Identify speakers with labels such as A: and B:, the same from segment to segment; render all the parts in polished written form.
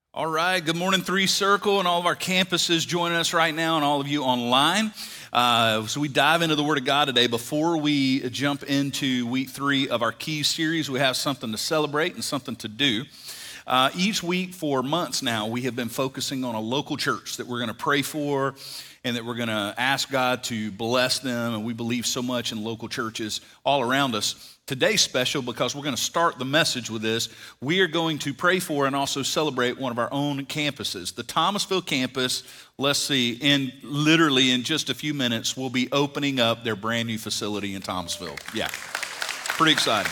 A: All right, good morning, Three Circle, and all of our campuses joining us right now, and all of you online. So we dive into the Word of God today. Before we jump into week 3 of our Keys series, we have something to celebrate and something to do. Each week for months now, we have been focusing on a local church that we're going to pray for and that we're going to ask God to bless them, and we believe so much in local churches all around us. Today's special because we're going to start the message with this. We are going to pray for and also celebrate one of our own campuses. The Thomasville campus, let's see, literally in just a few minutes, will be opening up their brand new facility in Thomasville. Yeah, pretty exciting.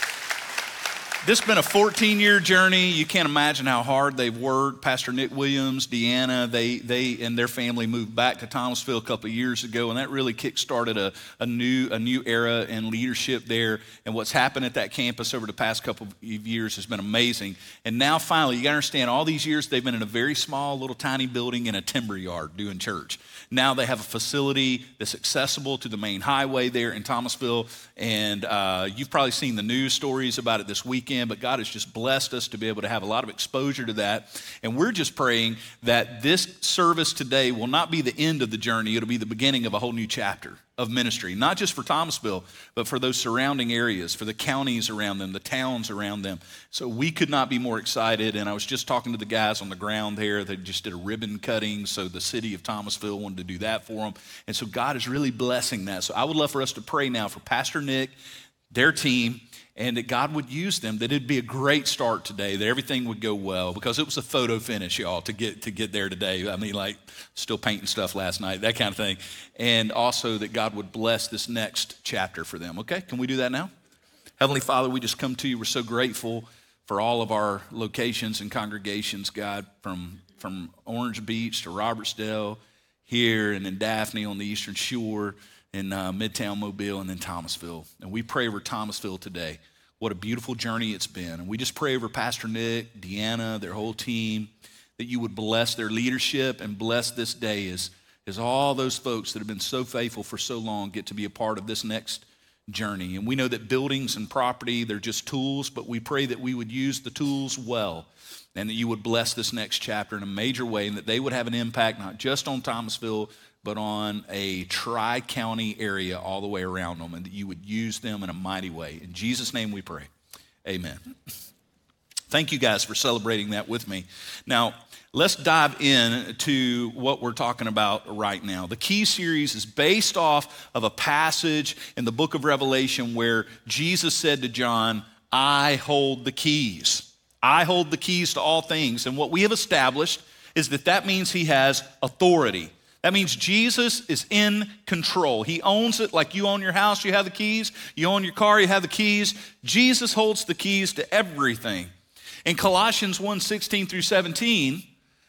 A: This has been a 14-year journey. You can't imagine how hard they've worked. Pastor Nick Williams, Deanna, they and their family moved back to Thomasville a couple of years ago, and that really kick-started a new era in leadership there. And what's happened at that campus over the past couple of years has been amazing. And now finally, you got to understand, all these years they've been in a very small, little tiny building in a timber yard doing church. Now they have a facility that's accessible to the main highway there in Thomasville, and you've probably seen the news stories about it this weekend, but God has just blessed us to be able to have a lot of exposure to that, and we're just praying that this service today will not be the end of the journey, it'll be the beginning of a whole new chapter of ministry, not just for Thomasville, but for those surrounding areas, for the counties around them, the towns around them. So we could not be more excited, and I was just talking to the guys on the ground there. They just did a ribbon cutting, so the city of Thomasville wanted to do that for them, and so God is really blessing that. So I would love for us to pray now for Pastor Nick, their team, and that God would use them, that it'd be a great start today, that everything would go well, because it was a photo finish, y'all, to get there today. I mean, like, still painting stuff last night, that kind of thing. And also that God would bless this next chapter for them, okay? Can we do that now? Heavenly Father, we just come to you. We're so grateful for all of our locations and congregations, God, from Orange Beach to Robertsdale, here, and then Daphne on the Eastern Shore, in Midtown Mobile, and then Thomasville. And we pray over Thomasville today. What a beautiful journey it's been. And we just pray over Pastor Nick, Deanna, their whole team, that you would bless their leadership and bless this day as all those folks that have been so faithful for so long get to be a part of this next journey. And we know that buildings and property, they're just tools, but we pray that we would use the tools well, and that you would bless this next chapter in a major way, and that they would have an impact not just on Thomasville, but on a tri-county area all the way around them, and that you would use them in a mighty way. In Jesus' name we pray, amen. Thank you guys for celebrating that with me. Now, let's dive in to what we're talking about right now. The Key series is based off of a passage in the book of Revelation where Jesus said to John, I hold the keys. I hold the keys to all things. And what we have established is that means he has authority. That means Jesus is in control. He owns it like you own your house, you have the keys. You own your car, you have the keys. Jesus holds the keys to everything. In Colossians 1:16 through 17,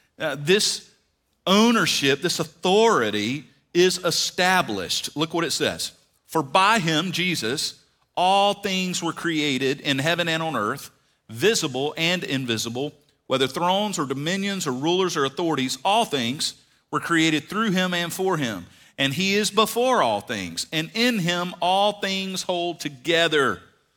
A: this ownership, this authority is established. Look what it says. For by him, Jesus, all things were created in heaven and on earth, visible and invisible, whether thrones or dominions or rulers or authorities, all things were created through him and for him. And he is before all things, and in him all things hold together.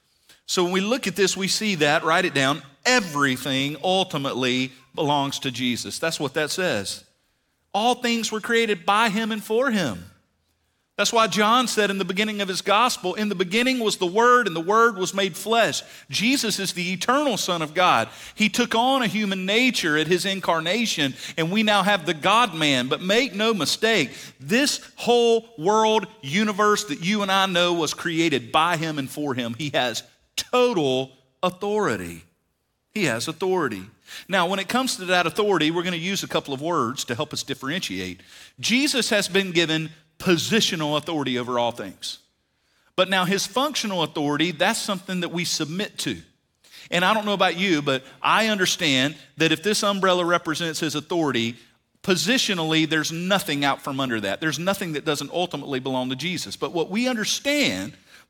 A: So when we look at this, we see that, write it down, everything ultimately belongs to Jesus. That's what that says. All things were created by him and for him. That's why John said in the beginning of his gospel, in the beginning was the Word, and the Word was made flesh. Jesus is the eternal Son of God. He took on a human nature at his incarnation, and we now have the God-man. But make no mistake, this whole world universe that you and I know was created by him and for him. He has total authority. He has authority. Now, when it comes to that authority, we're going to use a couple of words to help us differentiate. Jesus has been given positional authority over all things. But now his functional authority, that's something that we submit to. And I don't know about you, but I understand that if this umbrella represents his authority, positionally, there's nothing out from under that. There's nothing that doesn't ultimately belong to Jesus. But what we understand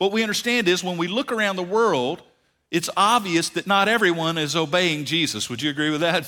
A: is when we look around the world, it's obvious that not everyone is obeying Jesus. Would you agree with that?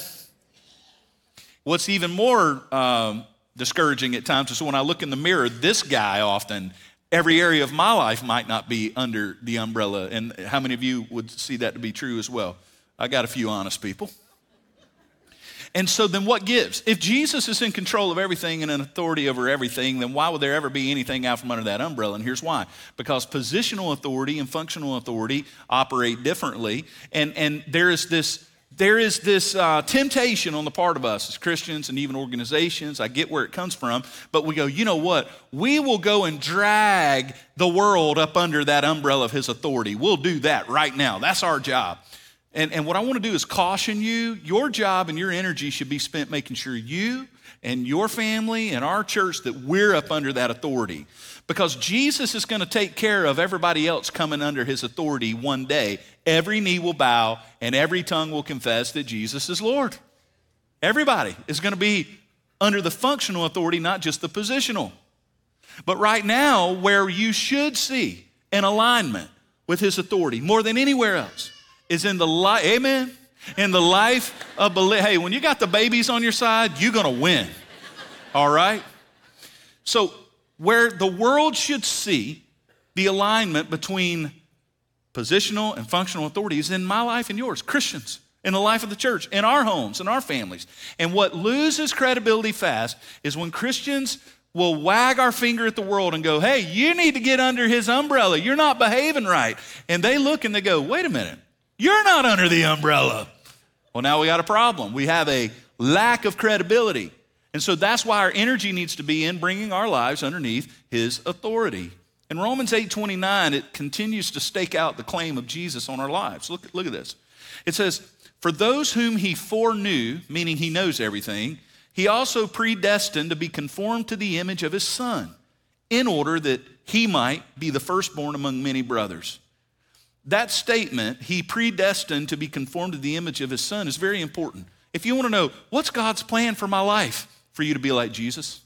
A: What's even more discouraging at times is when I look in the mirror, this guy often, every area of my life might not be under the umbrella. And how many of you would see that to be true as well? I got a few honest people. And so then what gives? If Jesus is in control of everything and in authority over everything, then why would there ever be anything out from under that umbrella? And here's why. Because positional authority and functional authority operate differently. And there is this temptation on the part of us as Christians and even organizations. I get where it comes from, but we go, you know what? We will go and drag the world up under that umbrella of his authority. We'll do that right now. That's our job. And what I want to do is caution you. Your job and your energy should be spent making sure you and your family and our church that we're up under that authority. Because Jesus is going to take care of everybody else coming under his authority one day. Every knee will bow and every tongue will confess that Jesus is Lord. Everybody is going to be under the functional authority, not just the positional. But right now, where you should see an alignment with his authority more than anywhere else is in the life, amen? In the life of hey, when you got the babies on your side, you're going to win, all right? So where the world should see the alignment between positional and functional authority is in my life and yours, Christians, in the life of the church, in our homes, in our families. And what loses credibility fast is when Christians will wag our finger at the world and go, hey, you need to get under his umbrella. You're not behaving right. And they look and they go, wait a minute, you're not under the umbrella. Well, now we got a problem. We have a lack of credibility. And so that's why our energy needs to be in bringing our lives underneath his authority. In Romans 8:29, it continues to stake out the claim of Jesus on our lives. Look at this. It says, for those whom he foreknew, meaning he knows everything, he also predestined to be conformed to the image of his Son, in order that he might be the firstborn among many brothers. That statement, he predestined to be conformed to the image of his Son, is very important. If you want to know, what's God's plan for my life? For you to be like Jesus?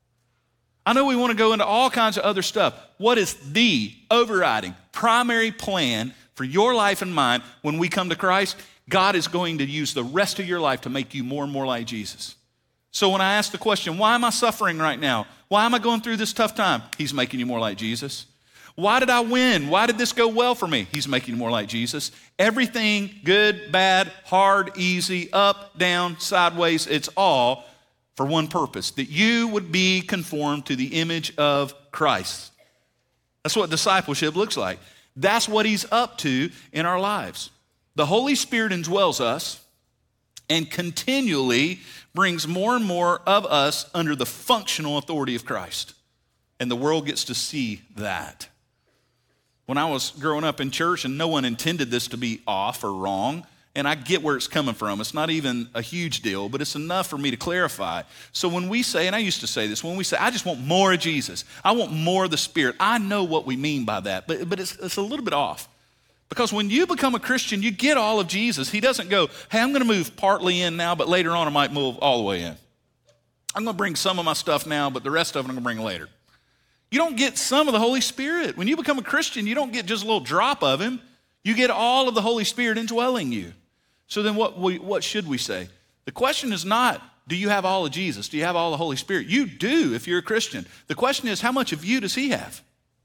A: I know we want to go into all kinds of other stuff. What is the overriding, primary plan for your life and mine when we come to Christ? God is going to use the rest of your life to make you more and more like Jesus. So when I ask the question, why am I suffering right now? Why am I going through this tough time? He's making you more like Jesus. Why did I win? Why did this go well for me? He's making you more like Jesus. Everything, good, bad, hard, easy, up, down, sideways, it's all for one purpose, that you would be conformed to the image of Christ. That's what discipleship looks like. That's what he's up to in our lives. The Holy Spirit indwells us and continually brings more and more of us under the functional authority of Christ. And the world gets to see that. When I was growing up in church, and no one intended this to be off or wrong, and I get where it's coming from. It's not even a huge deal, but it's enough for me to clarify. So when we say, and I used to say this, when we say, I just want more of Jesus, I want more of the Spirit, I know what we mean by that, but it's a little bit off. Because when you become a Christian, you get all of Jesus. He doesn't go, hey, I'm going to move partly in now, but later on I might move all the way in. I'm going to bring some of my stuff now, but the rest of it I'm going to bring later. You don't get some of the Holy Spirit. When you become a Christian, you don't get just a little drop of him. You get all of the Holy Spirit indwelling you. So then what should we say? The question is not, do you have all of Jesus? Do you have all the Holy Spirit? You do if you're a Christian. The question is, how much of you does he have?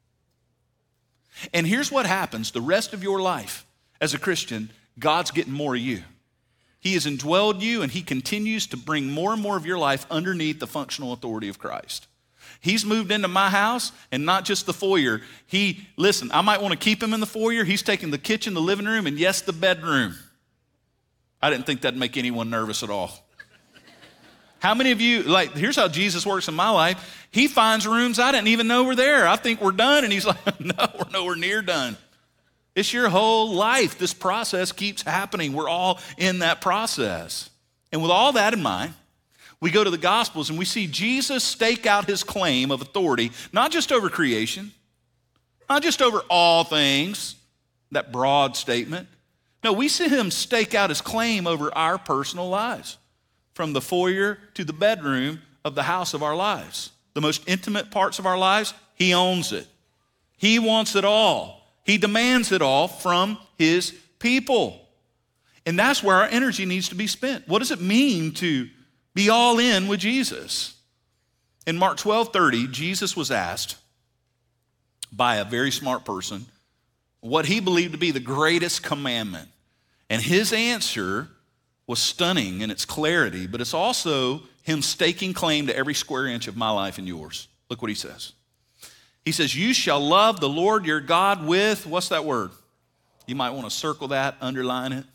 A: And here's what happens the rest of your life as a Christian, God's getting more of you. He has indwelled you, and he continues to bring more and more of your life underneath the functional authority of Christ. He's moved into my house, and not just the foyer. Listen, I might want to keep him in the foyer. He's taking the kitchen, the living room, and yes, the bedroom. I didn't think that'd make anyone nervous at all. How many of you, here's how Jesus works in my life. He finds rooms I didn't even know were there. I think we're done, and he's like, no, we're nowhere near done. It's your whole life. This process keeps happening. We're all in that process. And with all that in mind, we go to the Gospels and we see Jesus stake out his claim of authority, not just over creation, not just over all things, that broad statement. No, we see him stake out his claim over our personal lives, from the foyer to the bedroom of the house of our lives. The most intimate parts of our lives, he owns it. He wants it all. He demands it all from his people. And that's where our energy needs to be spent. What does it mean to be all in with Jesus? In Mark 12:30, Jesus was asked by a very smart person what he believed to be the greatest commandment. And his answer was stunning in its clarity, but it's also him staking claim to every square inch of my life and yours. Look what he says. He says, you shall love the Lord your God with, what's that word? You might want to circle that, underline it,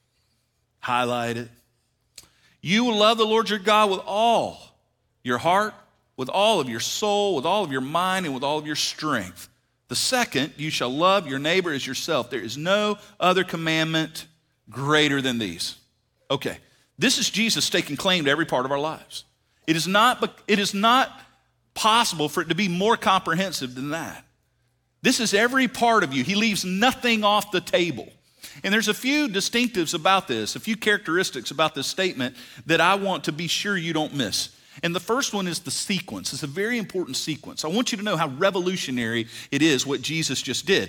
A: highlight it. You will love the Lord your God with all your heart, with all of your soul, with all of your mind, and with all of your strength. The second, you shall love your neighbor as yourself. There is no other commandment greater than these. Okay, this is Jesus taking claim to every part of our lives. It is not possible for it to be more comprehensive than that. This is every part of you. He leaves nothing off the table. And there's a few distinctives about this, a few characteristics about this statement that I want to be sure you don't miss. And the first one is the sequence. It's a very important sequence. I want you to know how revolutionary it is what Jesus just did.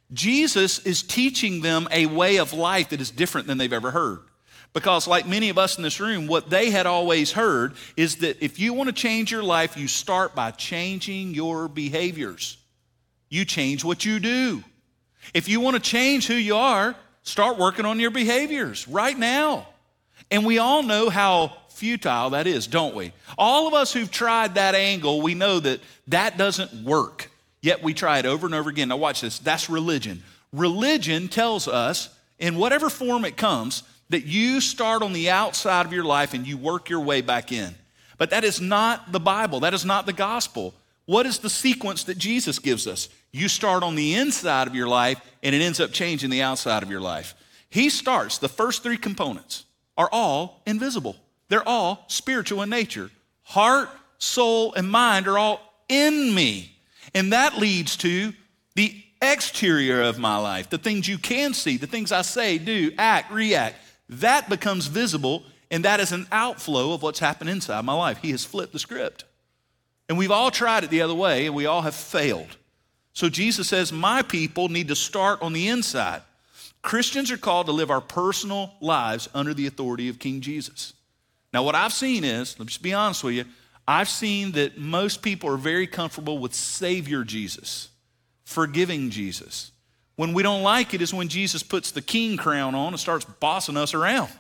A: Jesus is teaching them a way of life that is different than they've ever heard. Because like many of us in this room, what they had always heard is that if you want to change your life, you start by changing your behaviors. You change what you do. If you want to change who you are, start working on your behaviors right now. And we all know how futile that is, don't we? All of us who've tried that angle, we know that that doesn't work. Yet we try it over and over again. Now watch this. That's religion. Religion tells us, in whatever form it comes, that you start on the outside of your life and you work your way back in. But that is not the Bible. That is not the gospel. What is the sequence that Jesus gives us? You start on the inside of your life and it ends up changing the outside of your life. He starts, the first three components are all invisible. They're all spiritual in nature. Heart, soul, and mind are all in me. And that leads to the exterior of my life, the things you can see, the things I say, do, act, react. That becomes visible, and that is an outflow of what's happened inside my life. He has flipped the script. And we've all tried it the other way, and we all have failed. So Jesus says, my people need to start on the inside. Christians are called to live our personal lives under the authority of King Jesus. Now, what I've seen is, let me just be honest with you, I've seen that most people are very comfortable with Savior Jesus, forgiving Jesus. When we don't like it is when Jesus puts the king crown on and starts bossing us around.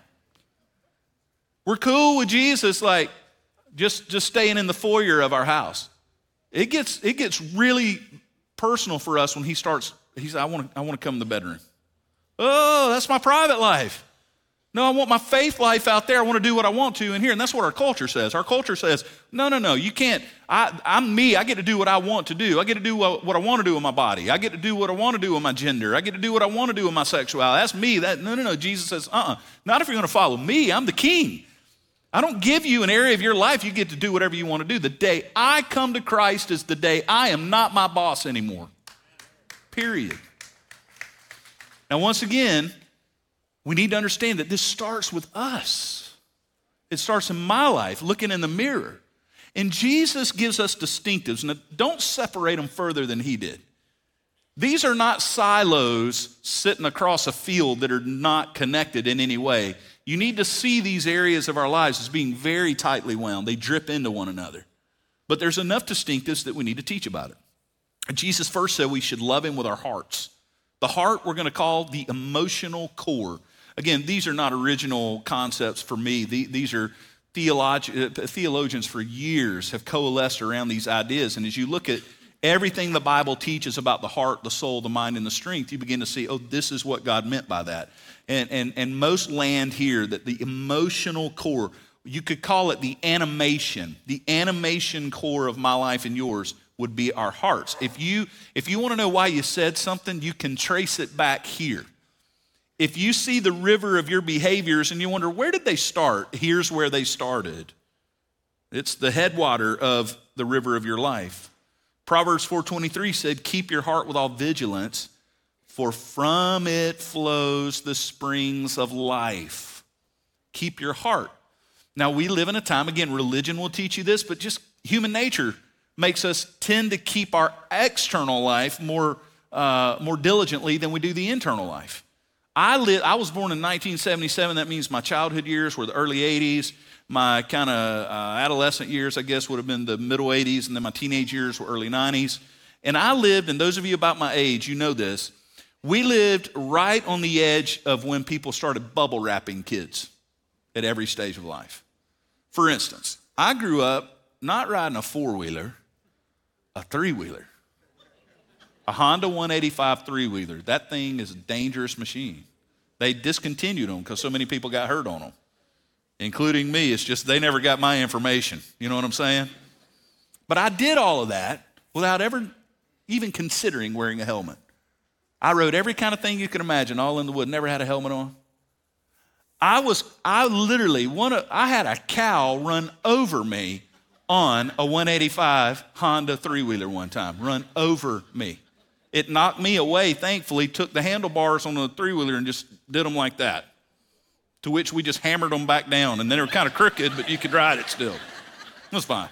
A: We're cool with Jesus, like just staying in the foyer of our house. It gets really personal for us when he says, I want to come in the bedroom. Oh, that's my private life. No, I want my faith life out there. I want to do what I want to in here. And that's what our culture says. Our culture says, no, you can't. I'm me. I get to do what I want to do. I get to do what I want to do with my body. I get to do what I want to do with my gender. I get to do what I want to do with my sexuality. That's me. No. Jesus says, not if you're going to follow me. I'm the king. I don't give you an area of your life. You get to do whatever you want to do. The day I come to Christ is the day I am not my boss anymore. Period. Now, once again, we need to understand that this starts with us. It starts in my life, looking in the mirror. And Jesus gives us distinctives. Now, don't separate them further than he did. These are not silos sitting across a field that are not connected in any way. You need to see these areas of our lives as being very tightly wound. They drip into one another. But there's enough distinctives that we need to teach about it. Jesus first said we should love him with our hearts. The heart we're going to call the emotional core. Again, these are not original concepts for me. These are theologians for years have coalesced around these ideas. And as you look at everything the Bible teaches about the heart, the soul, the mind, and the strength, you begin to see, oh, this is what God meant by that. And most land here that the emotional core, you could call it the animation core of my life and yours would be our hearts. If you want to know why you said something, you can trace it back here. If you see the river of your behaviors and you wonder, where did they start? Here's where they started. It's the headwater of the river of your life. Proverbs 4:23 said, keep your heart with all vigilance, for from it flows the springs of life. Keep your heart. Now, we live in a time, again, religion will teach you this, but just human nature makes us tend to keep our external life more diligently than we do the internal life. I was born in 1977. That means my childhood years were the early 80s. My kind of adolescent years, I guess, would have been the middle 80s, and then my teenage years were early 90s. And I lived, and those of you about my age, you know this, we lived right on the edge of when people started bubble wrapping kids. at every stage of life. For instance, I grew up not riding a four-wheeler, a three-wheeler. A Honda 185 three-wheeler. That thing is a dangerous machine. They discontinued them because so many people got hurt on them, including me. It's just they never got my information. You know what I'm saying? But I did all of that without ever even considering wearing a helmet. I rode every kind of thing you can imagine, all in the wood, never had a helmet on. I had a cow run over me on a 185 Honda three-wheeler one time, run over me. It knocked me away, thankfully, took the handlebars on the three-wheeler and just did them like that, to which we just hammered them back down. And then they were kind of crooked, but you could ride it still. It was fine.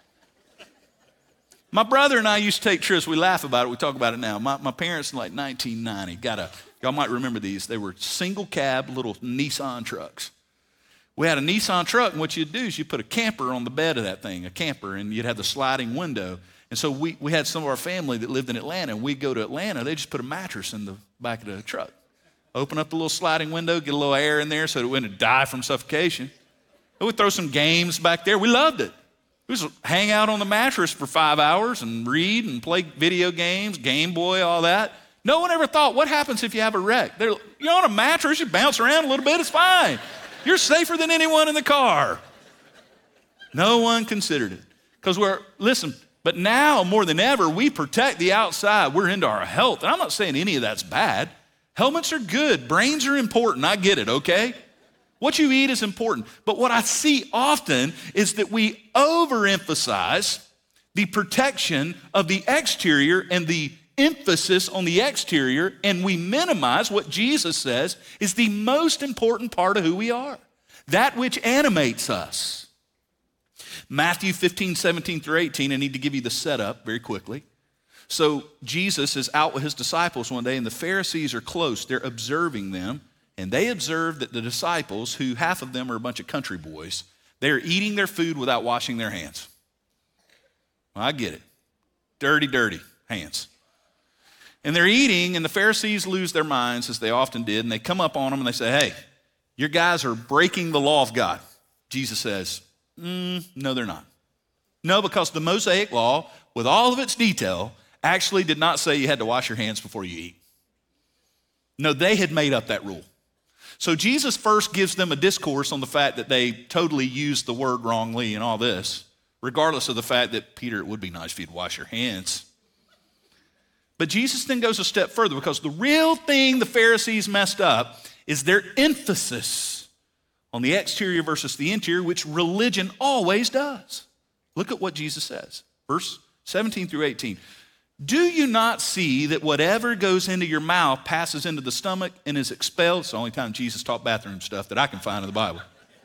A: My brother and I used to take trips. We laugh about it. We talk about it now. My parents in like 1990 y'all might remember these. They were single cab little Nissan trucks. We had a Nissan truck, and what you'd do is you put a camper on the bed of that thing, a camper, and you'd have the sliding window. And so we had some of our family that lived in Atlanta, and we'd go to Atlanta. They just put a mattress in the back of the truck. Open up the little sliding window, get a little air in there so it wouldn't die from suffocation. And we'd throw some games back there. We loved it. We just hang out on the mattress for 5 hours and read and play video games, Game Boy, all that. No one ever thought, what happens if you have a wreck? You're on a mattress, you bounce around a little bit, it's fine. You're safer than anyone in the car. No one considered it. Because but now more than ever, we protect the outside. We're into our health. And I'm not saying any of that's bad. Helmets are good. Brains are important. I get it, okay? What you eat is important. But what I see often is that we overemphasize the protection of the exterior and the emphasis on the exterior, and we minimize what Jesus says is the most important part of who we are, that which animates us. Matthew 15, 17 through 18, I need to give you the setup very quickly. So Jesus is out with his disciples one day, and the Pharisees are close. They're observing them, and they observe that the disciples, who half of them are a bunch of country boys, they're eating their food without washing their hands. Well, I get it. Dirty hands. And they're eating, and the Pharisees lose their minds, as they often did, and they come up on them and they say, hey, your guys are breaking the law of God. Jesus says, no, they're not. No, because the Mosaic law, with all of its detail, actually did not say you had to wash your hands before you eat. No, they had made up that rule. So Jesus first gives them a discourse on the fact that they totally used the word wrongly and all this, regardless of the fact that, Peter, it would be nice for you to wash your hands. But Jesus then goes a step further, because the real thing the Pharisees messed up is their emphasis on the exterior versus the interior, which religion always does. Look at what Jesus says, verse 17 through 18. Do you not see that whatever goes into your mouth passes into the stomach and is expelled? It's the only time Jesus taught bathroom stuff that I can find in the Bible.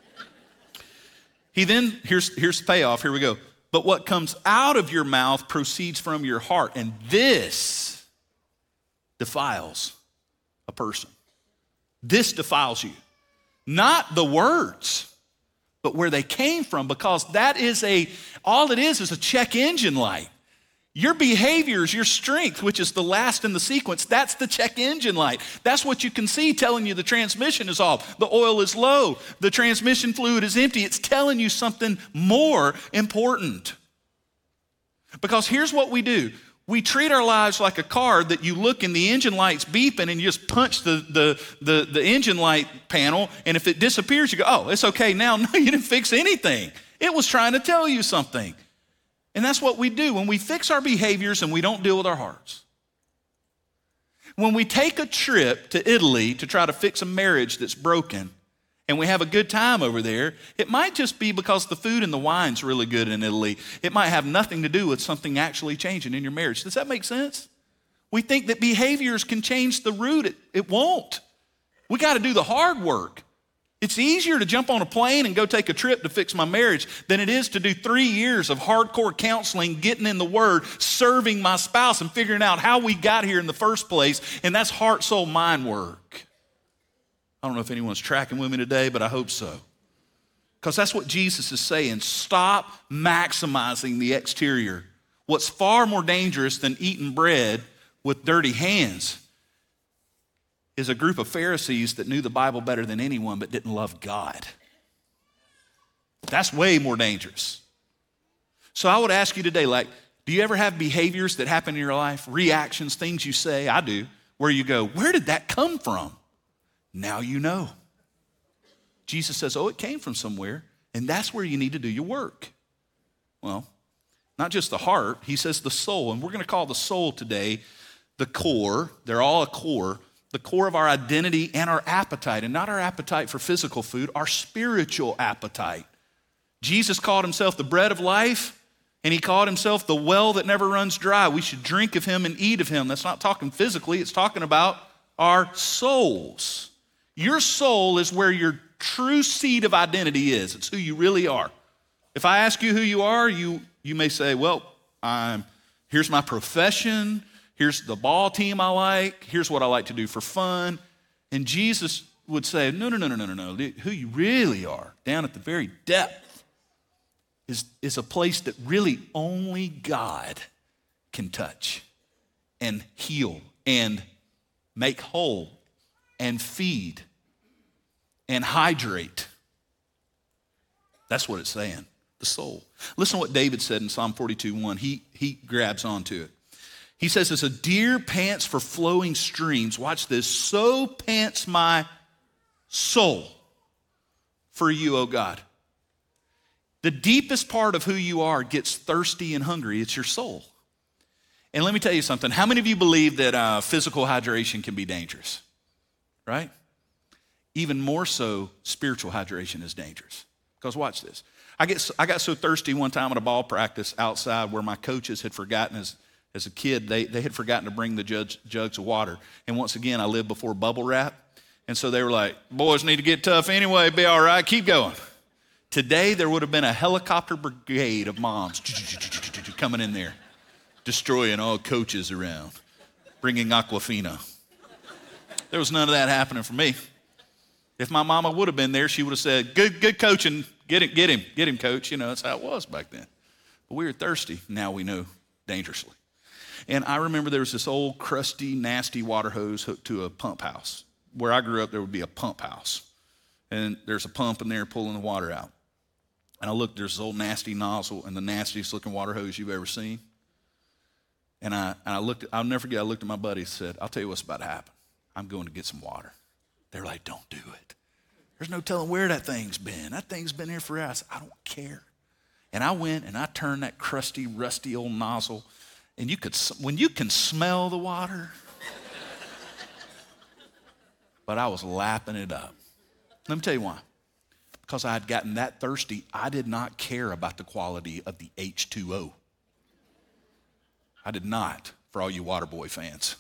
A: He then, here's the payoff, here we go. But what comes out of your mouth proceeds from your heart, and this defiles a person. This defiles you. Not the words, but where they came from, because all it is a check engine light. Your behaviors, your strength, which is the last in the sequence, that's the check engine light. That's what you can see telling you the transmission is off, the oil is low, the transmission fluid is empty. It's telling you something more important. Because here's what we do. We treat our lives like a car that you look and the engine light's beeping and you just punch the engine light panel, and if it disappears, you go, oh, it's okay now. No, you didn't fix anything. It was trying to tell you something. And that's what we do when we fix our behaviors and we don't deal with our hearts. When we take a trip to Italy to try to fix a marriage that's broken, and we have a good time over there, it might just be because the food and the wine's really good in Italy. It might have nothing to do with something actually changing in your marriage. Does that make sense? We think that behaviors can change the root. It won't. We got to do the hard work. It's easier to jump on a plane and go take a trip to fix my marriage than it is to do 3 years of hardcore counseling, getting in the Word, serving my spouse, and figuring out how we got here in the first place. And that's heart, soul, mind work. I don't know if anyone's tracking with me today, but I hope so. Because that's what Jesus is saying. Stop maximizing the exterior. What's far more dangerous than eating bread with dirty hands is a group of Pharisees that knew the Bible better than anyone but didn't love God. That's way more dangerous. So I would ask you today, do you ever have behaviors that happen in your life, reactions, things you say? I do, where you go, where did that come from? Now you know. Jesus says, it came from somewhere, and that's where you need to do your work. Well, not just the heart, he says the soul, and we're going to call the soul today the core. They're all a core. The core of our identity and our appetite, and not our appetite for physical food, our spiritual appetite. Jesus called himself the bread of life, and he called himself the well that never runs dry. We should drink of him and eat of him. That's not talking physically, it's talking about our souls. Your soul is where your true seed of identity is. It's who you really are. If I ask you who you are, you may say, well, here's my profession, here's the ball team I like, here's what I like to do for fun. And Jesus would say, no. Who you really are, down at the very depth, is a place that really only God can touch and heal and make whole and feed and hydrate. That's what it's saying, the soul. Listen to what David said in Psalm 42:1. He grabs onto it. He says, as a deer pants for flowing streams, watch this, so pants my soul for you, O God. The deepest part of who you are gets thirsty and hungry. It's your soul. And let me tell you something. How many of you believe that physical hydration can be dangerous? Right? Even more so, spiritual hydration is dangerous. Because watch this. I got so thirsty one time at a ball practice outside where my coaches had forgotten as a kid, they had forgotten to bring the jugs of water. And once again, I lived before bubble wrap. And so they were like, boys need to get tough anyway, be all right, keep going. Today, there would have been a helicopter brigade of moms coming in there, destroying all coaches around, bringing Aquafina. There was none of that happening for me. If my mama would have been there, she would have said, good coaching, get him, coach. You know, that's how it was back then. But we were thirsty. Now we know dangerously. And I remember there was this old, crusty, nasty water hose hooked to a pump house. Where I grew up, there would be a pump house. And there's a pump in there pulling the water out. And I looked, there's this old nasty nozzle and the nastiest looking water hose you've ever seen. And I looked, I'll never forget, I looked at my buddy and said, I'll tell you what's about to happen. I'm going to get some water. They're like, don't do it. There's no telling where that thing's been. That thing's been here for hours. I don't care. And I went and I turned that crusty, rusty old nozzle. And when you can smell the water, but I was lapping it up. Let me tell you why. Because I had gotten that thirsty, I did not care about the quality of the H2O. I did not, for all you Waterboy fans.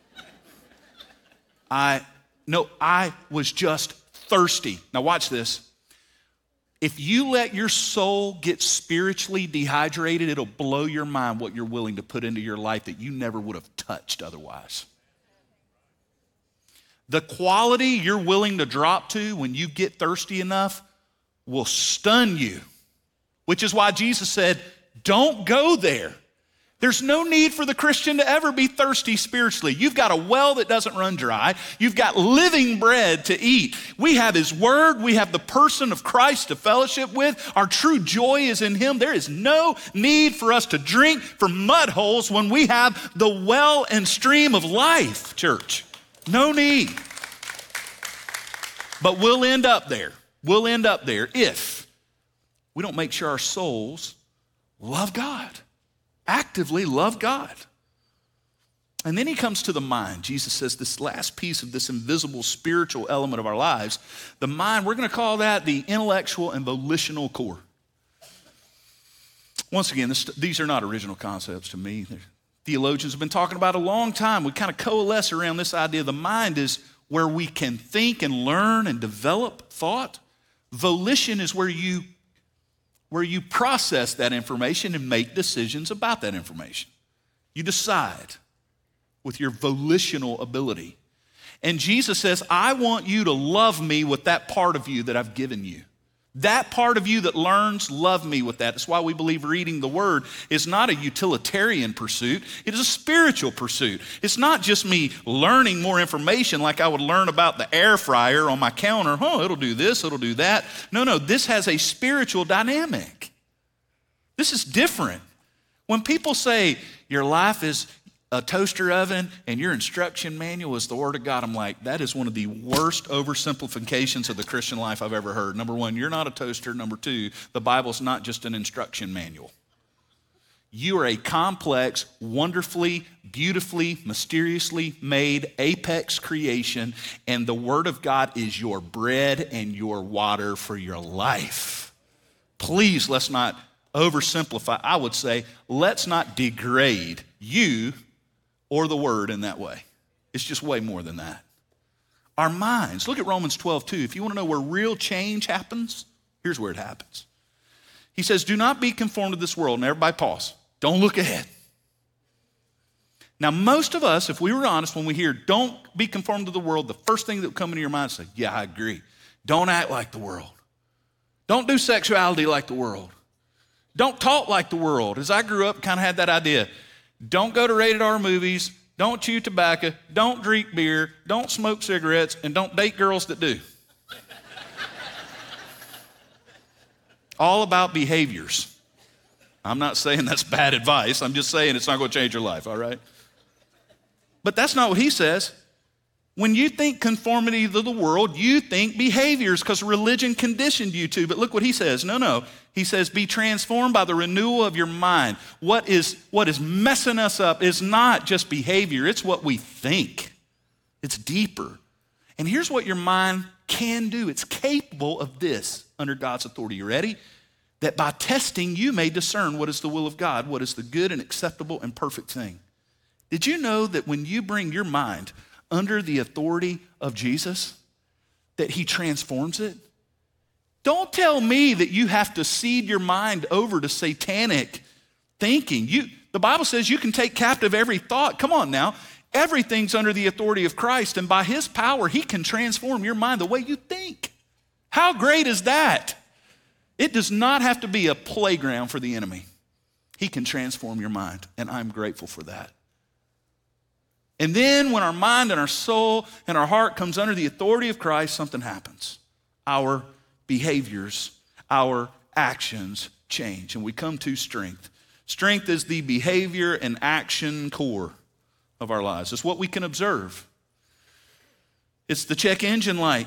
A: I was just thirsty. Now watch this. If you let your soul get spiritually dehydrated, it'll blow your mind what you're willing to put into your life that you never would have touched otherwise. The quality you're willing to drop to when you get thirsty enough will stun you, which is why Jesus said, don't go there. There's no need for the Christian to ever be thirsty spiritually. You've got a well that doesn't run dry. You've got living bread to eat. We have his word. We have the person of Christ to fellowship with. Our true joy is in him. There is no need for us to drink from mud holes when we have the well and stream of life, church. No need. But we'll end up there. We'll end up there if we don't make sure our souls love God. Actively love God. And then he comes to the mind. Jesus says this last piece of this invisible spiritual element of our lives, the mind, we're going to call that the intellectual and volitional core. Once again, these are not original concepts to me. Theologians have been talking about it a long time. We kind of coalesce around this idea. The mind is where we can think and learn and develop thought. Volition is where you process that information and make decisions about that information. You decide with your volitional ability. And Jesus says, I want you to love me with that part of you that I've given you. That part of you that learns, love me with that. That's why we believe reading the Word is not a utilitarian pursuit. It is a spiritual pursuit. It's not just me learning more information like I would learn about the air fryer on my counter. Oh, it'll do this, it'll do that. No, this has a spiritual dynamic. This is different. When people say your life is a toaster oven and your instruction manual is the Word of God, I'm like, that is one of the worst oversimplifications of the Christian life I've ever heard. Number one, you're not a toaster. Number two, the Bible's not just an instruction manual. You are a complex, wonderfully, beautifully, mysteriously made apex creation, and the Word of God is your bread and your water for your life. Please, let's not oversimplify. I would say, let's not degrade you or the Word in that way. It's just way more than that. Our minds, look at Romans 12:2. If you want to know where real change happens, here's where it happens. He says, do not be conformed to this world. And everybody pause. Don't look ahead. Now, most of us, if we were honest, when we hear don't be conformed to the world, the first thing that would come into your mind is say, yeah, I agree. Don't act like the world. Don't do sexuality like the world. Don't talk like the world. As I grew up, kind of had that idea. Don't go to rated R movies, don't chew tobacco, don't drink beer, don't smoke cigarettes, and don't date girls that do. All about behaviors. I'm not saying that's bad advice. I'm just saying it's not going to change your life, all right? But that's not what he says. When you think conformity to the world, you think behaviors because religion conditioned you to. But look what he says. No. He says, be transformed by the renewal of your mind. What is messing us up is not just behavior. It's what we think. It's deeper. And here's what your mind can do. It's capable of this under God's authority. You ready? That by testing, you may discern what is the will of God, what is the good and acceptable and perfect thing. Did you know that when you bring your mind under the authority of Jesus, that he transforms it? Don't tell me that you have to cede your mind over to satanic thinking. The Bible says you can take captive every thought. Come on now. Everything's under the authority of Christ, and by his power, he can transform your mind the way you think. How great is that? It does not have to be a playground for the enemy. He can transform your mind, and I'm grateful for that. And then when our mind and our soul and our heart comes under the authority of Christ, something happens. Our behaviors, our actions change, and we come to strength. Strength is the behavior and action core of our lives. It's what we can observe. It's the check engine light.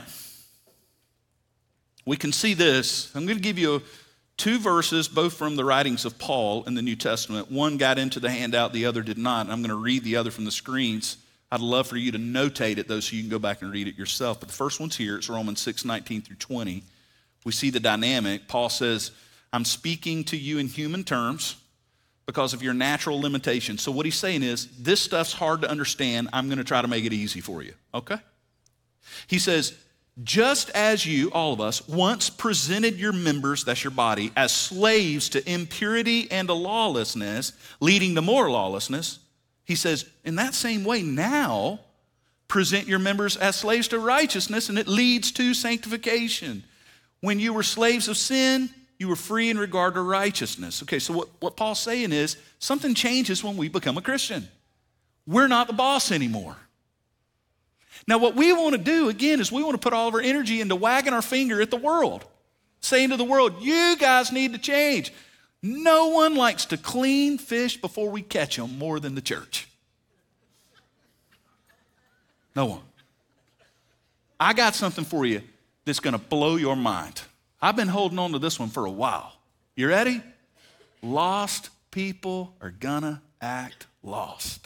A: We can see this. I'm going to give you two verses, both from the writings of Paul in the New Testament. One got into the handout, the other did not. I'm going to read the other from the screens. I'd love for you to notate it, though, so you can go back and read it yourself. But the first one's here. It's Romans 6:19 through 20. We see the dynamic. Paul says, I'm speaking to you in human terms because of your natural limitations. So what he's saying is, this stuff's hard to understand. I'm going to try to make it easy for you, okay? He says, just as you, all of us, once presented your members, that's your body, as slaves to impurity and to lawlessness, leading to more lawlessness, he says, in that same way now, present your members as slaves to righteousness, and it leads to sanctification. When you were slaves of sin, you were free in regard to righteousness. Okay, so what Paul's saying is, something changes when we become a Christian. We're not the boss anymore. Now, what we want to do, again, is we want to put all of our energy into wagging our finger at the world, saying to the world, you guys need to change. No one likes to clean fish before we catch them more than the church. No one. I got something for you that's going to blow your mind. I've been holding on to this one for a while. You ready? Lost people are going to act lost.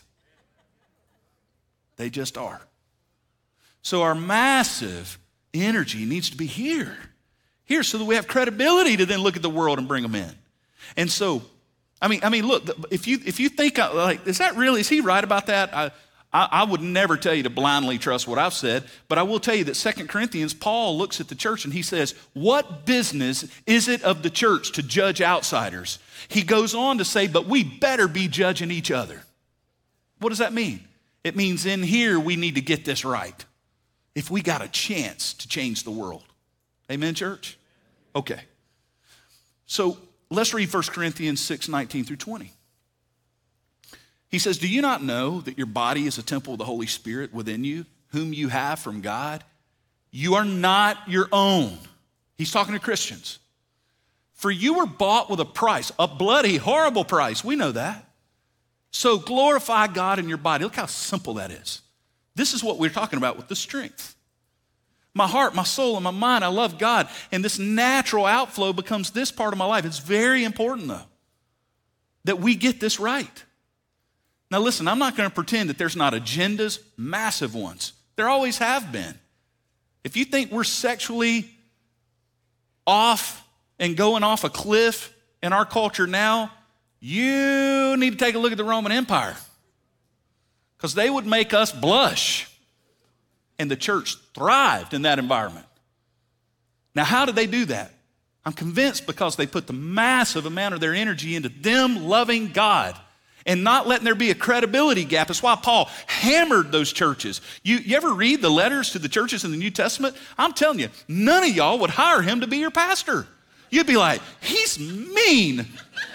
A: They just are. So our massive energy needs to be here so that we have credibility to then look at the world and bring them in. And so, I mean, look, if you think, like, is he right about that? I would never tell you to blindly trust what I've said, but I will tell you that 2 Corinthians, Paul looks at the church and he says, what business is it of the church to judge outsiders? He goes on to say, but we better be judging each other. What does that mean? It means in here we need to get this right if we got a chance to change the world. Amen, church? Okay. So let's read 1 Corinthians 6:19-20. He says, do you not know that your body is a temple of the Holy Spirit within you, whom you have from God? You are not your own. He's talking to Christians. For you were bought with a price, a bloody, horrible price. We know that. So glorify God in your body. Look how simple that is. This is what we're talking about with the strength. My heart, my soul, and my mind, I love God. And this natural outflow becomes this part of my life. It's very important, though, that we get this right. Now listen, I'm not going to pretend that there's not agendas, massive ones. There always have been. If you think we're sexually off and going off a cliff in our culture now, you need to take a look at the Roman Empire, because they would make us blush. And the church thrived in that environment. Now, how did they do that? I'm convinced because they put the massive amount of their energy into them loving God and not letting there be a credibility gap. That's why Paul hammered those churches. You ever read the letters to the churches in the New Testament? I'm telling you, none of y'all would hire him to be your pastor. You'd be like, he's mean.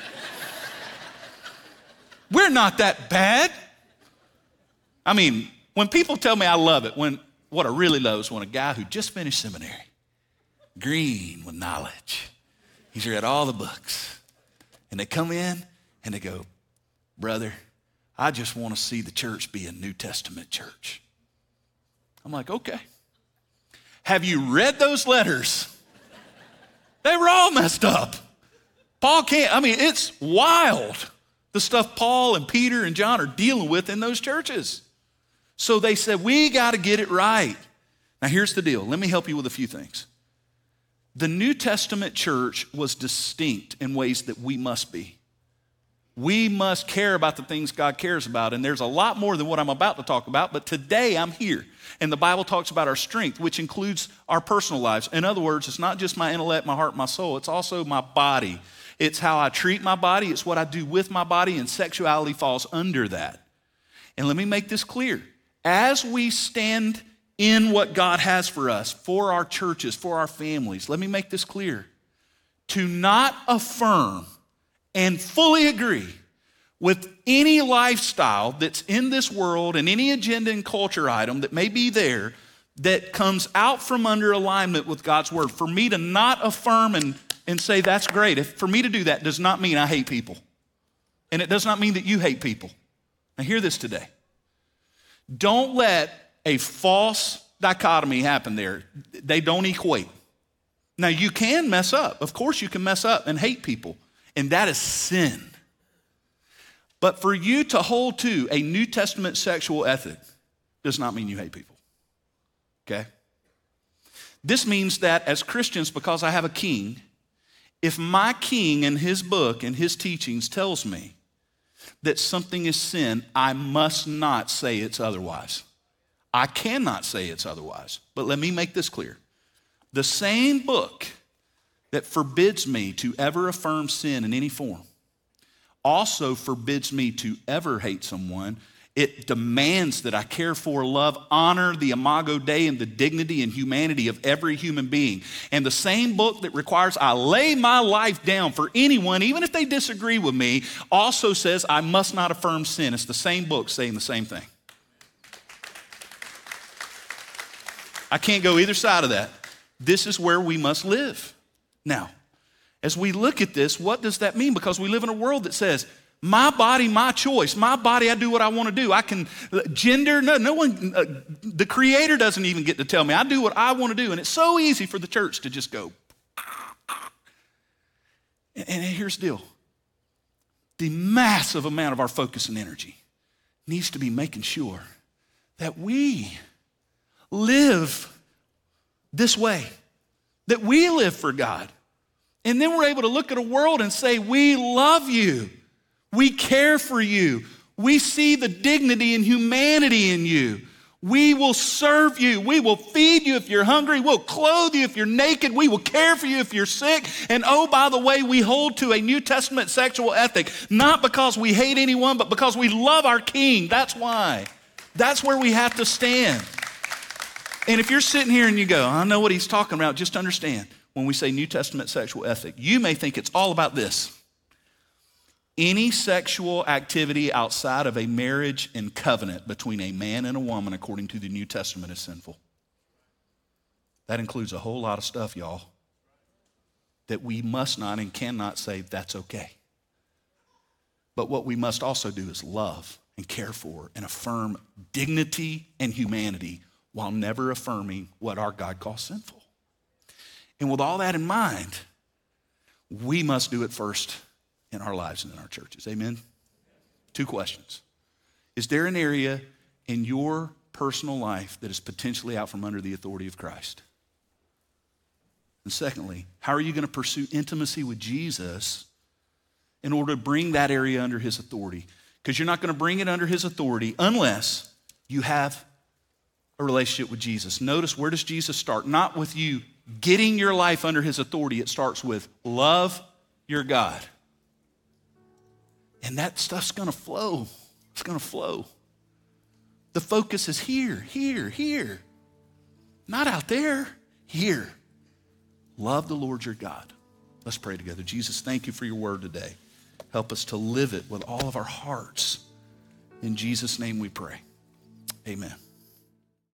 A: We're not that bad. I mean, when people tell me I love it, what I really love is when a guy who just finished seminary, green with knowledge, he's read all the books, and they come in and they go, brother, I just want to see the church be a New Testament church. I'm like, okay. Have you read those letters? They were all messed up. Paul can't, it's wild, the stuff Paul and Peter and John are dealing with in those churches. So they said, we got to get it right. Now here's the deal. Let me help you with a few things. The New Testament church was distinct in ways that we must be. We must care about the things God cares about, and there's a lot more than what I'm about to talk about, but today I'm here, and the Bible talks about our strength, which includes our personal lives. In other words, it's not just my intellect, my heart, my soul, it's also my body. It's how I treat my body, it's what I do with my body, and sexuality falls under that. And let me make this clear. As we stand in what God has for us, for our churches, for our families, let me make this clear. To not affirm and fully agree with any lifestyle that's in this world and any agenda and culture item that may be there that comes out from under alignment with God's word. For me to not affirm and say that's great, for me to do that does not mean I hate people. And it does not mean that you hate people. Now hear this today. Don't let a false dichotomy happen there. They don't equate. Now you can mess up. Of course you can mess up and hate people. And that is sin. But for you to hold to a New Testament sexual ethic does not mean you hate people. Okay? This means that as Christians, because I have a king, if my king in his book and his teachings tells me that something is sin, I must not say it's otherwise. I cannot say it's otherwise. But let me make this clear. The same book that forbids me to ever affirm sin in any form also forbids me to ever hate someone. It demands that I care for, love, honor the imago Dei and the dignity and humanity of every human being. And the same book that requires I lay my life down for anyone, even if they disagree with me, also says I must not affirm sin. It's the same book saying the same thing. I can't go either side of that. This is where we must live. Now, as we look at this, what does that mean? Because we live in a world that says, my body, my choice. My body, I do what I want to do. I can, gender, no one, the Creator doesn't even get to tell me. I do what I want to do. And it's so easy for the church to just go. And here's the deal. The massive amount of our focus and energy needs to be making sure that we live this way, that we live for God. And then we're able to look at a world and say, we love you. We care for you. We see the dignity and humanity in you. We will serve you. We will feed you if you're hungry. We'll clothe you if you're naked. We will care for you if you're sick. And oh, by the way, we hold to a New Testament sexual ethic, not because we hate anyone, but because we love our King. That's why. That's where we have to stand. And if you're sitting here and you go, I know what he's talking about, just understand, when we say New Testament sexual ethic. You may think it's all about this. Any sexual activity outside of a marriage and covenant between a man and a woman, according to the New Testament, is sinful. That includes a whole lot of stuff, y'all, that we must not and cannot say that's okay. But what we must also do is love and care for and affirm dignity and humanity while never affirming what our God calls sinful. And with all that in mind, we must do it first in our lives and in our churches. Amen? 2 questions. Is there an area in your personal life that is potentially out from under the authority of Christ? And secondly, how are you going to pursue intimacy with Jesus in order to bring that area under his authority? Because you're not going to bring it under his authority unless you have a relationship with Jesus. Notice, where does Jesus start? Not with you getting your life under his authority. It starts with love your God. And that stuff's going to flow. It's going to flow. The focus is here, here, here. Not out there, here. Love the Lord your God. Let's pray together. Jesus, thank you for your word today. Help us to live it with all of our hearts. In Jesus' name we pray. Amen.